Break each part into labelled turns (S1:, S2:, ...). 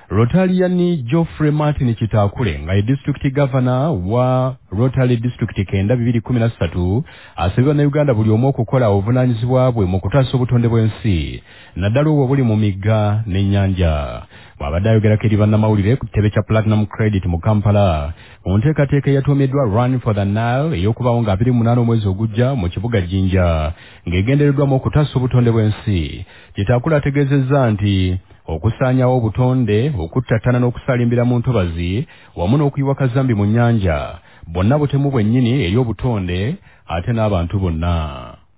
S1: Rotarian Geoffrey Martin Kitakule nga district governor wa Rotary District Kenda 2013 asabibwa na Uganda buli omu okukola obuvunanyizibwa bwe mu kutaasa obutonde bw'ensi naddala obwo buli mu migga n'ennyanja. Bw'abadde ayogerako eri bannamawulire ku kitebe kya Platinum Credit mu Kampala mu nteekateeka eyatuumiddwa Run for the Nile ey'okubaawo nga 28 omwezi ogujja mu kibuga Jinja ng'egendereddwamu okutaasa obutonde bw'ensi. Kitakule ategeezezza nti okusaanyawo obutonde okuttattana n'okusalimbira mu ntobazi wamu n'okuyiwa kazambi mu nnyanja bonna butemu bwennyini eri obutonde ate n'abantu bonna.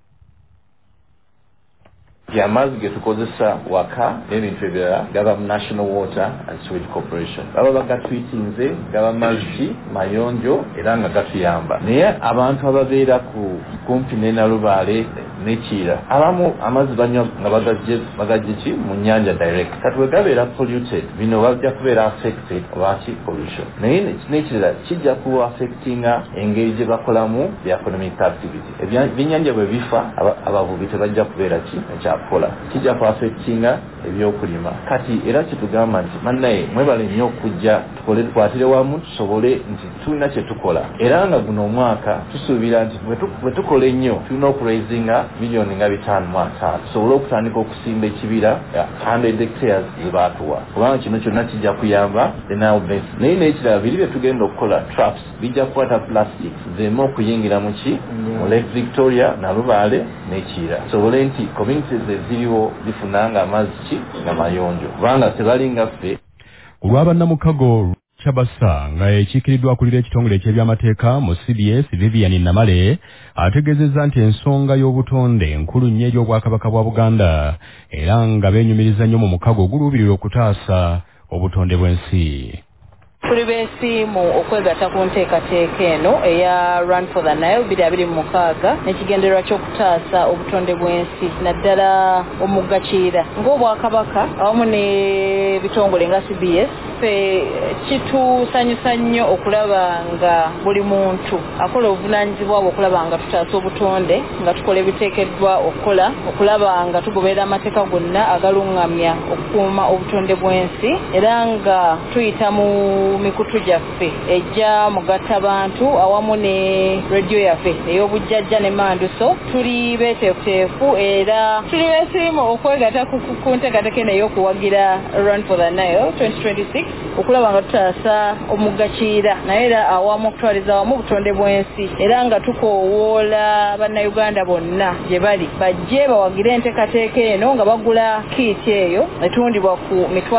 S2: Amazzi ge tukozesa waka n'ebintu ebirala gaba mu National Water and Sewage Corporation. Baba bagatwitinze gaba mazzi mayonjo era nga gatuyamba. Naye abantu ababeera kumpi n'Nalubaale n'Ekira abamu amazzi banywa nga bagajje ki mu nnyanja direct. Kati bwe gabeera polluted bino bajja kubeera affected lwaki pollution. Naye n'ekirala kijja ku affectinga engeri gye bakolamu the economic activity. Ebyennyanja bwe bifa abavubi tebajja kubeera ki ekyakola. Kijja ku affectinga ebyokulima. Kati era kitugamba nti mannaye mwebale nnyo okujja tukole tukwatire wamu tusobole nti tulina kye tukola. Era nga guno omwaka tusuubira nti bwe tukola ennyo tulina okuraisinga miliyoni nga 5.5 tusobole okutandika okusimba ekibira 100 hectares zebaatuwa. Kubanga kino kyonna kijja kuyamba the Nile Basin. Naye n'ekirala biri bye tugenda okukola traps bijja kukwata plastic zeemu okuyingira mu ki mu Lake Victoria Nalubaale n'Ekira. Tusobole nti communities eziriwo zifunanga amazzi nga mayonjo kubanga tebalinga ffe.
S1: Ku lwa bannamukago Chabasa nga ekiikiriddwa akulira ekitongole eky'ebyamateeka mu CBS Vivian Namale ategeezezza nti ensonga y'obutonde nkulu nnyo eri obwakabaka bwa Buganda era nga beenyumiriza nnyo mu mukago oguluubirira okutaasa obutonde bw'ensi.
S3: Tuli beesiimu okwegatta ku nteekateeka eno eya Run for the Nile 2026 n'ekigendererwa ky'okutaasa obutonde bw'ensi naddala omugga Kiira. Ng'obwakabaka awamu n'ebitongole nga CBS ffe kitusanyusa nnyo okulaba nga buli muntu akola obuvunaanyizibwa bwe okulaba nga tutaasa obutonde nga tukola ebiteekeddwa okukola okulaba nga tugoberera amateeka gonna agaluŋŋamya okukuuma obutonde bw'ensi era nga tuyita mu mikutu gyaffe ejja mugatta bantu awamu ne radio yaffe ey'obujjajja ne Manduso. Tuli beeteefuteefu era tuli beesiimu okwegatta ku nteekateeka eno ey'okuwagira Run for the Nile 2026 okulaba nga tutaasa omugga Kiira naye era awamu okutwaliza awamu obutonde bw'ensi era nga tukoowoola bannayuganda bonna gye bali bajje bawagire enteekateeka eno nga bagula kiiti eyo etundibwa ku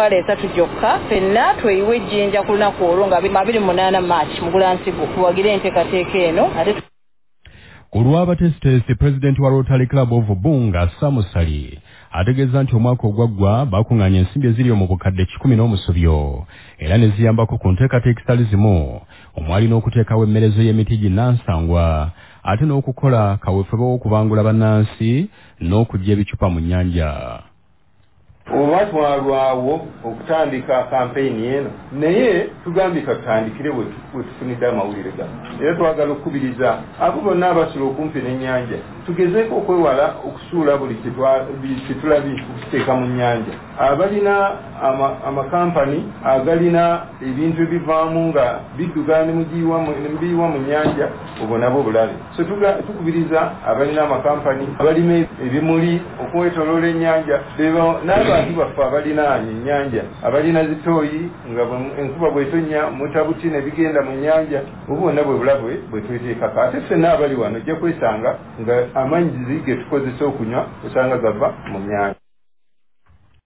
S3: $3 gyokka. Ffenna tweyiwe ejjinja ku lunaku olwo nga 28 March Mugulansigo tuwagire enteekateeka eno.
S1: Ku lw'abateesiteesi Pulezidenti wa Rotary Club of Bunga Samusali ategeeza nti omwaka ogwaggwa bakuŋŋaanya ensimbi eziri mu bukadde 10 era ne ziyambako ku nteekateeka ezitali zimu omwali n'okuteekawo emmerezo y'emiti ginnansangwa ate n'okukola kaweefube w'okubangula bannansi n'okujja ebicupa mu nnyanja.
S4: Olwatwalwawo okutandika kampeyini eno naye tugambye katutandikire we tufunidde amawulire gano era twagala okukubiriza abo bonna abasula okumpi n'ennyanja tugezeeko okwewala okusuula buli kitulabye okukiteeka mu nnyanja. Abalina amakampani agalina ebintu ebivaamu nga biddugala ne mubiyiwa mu nnyanja obwo nabo bulabe. So tukubiriza abalina amakampani abalima ebimuli okwetoloola ennyanja n'abantu baffe abalinaanye ennyanja abalina zitooyi nga enkuba bw'etonnya mutabuti ne bigenda mu nnyanja obwo bwonna bwe bulabe bwe tweteekako. Ate ffenna abali wano ojja kwesanga nga amazzi ge tukozesa okunywa osanga gava mu nnyanja.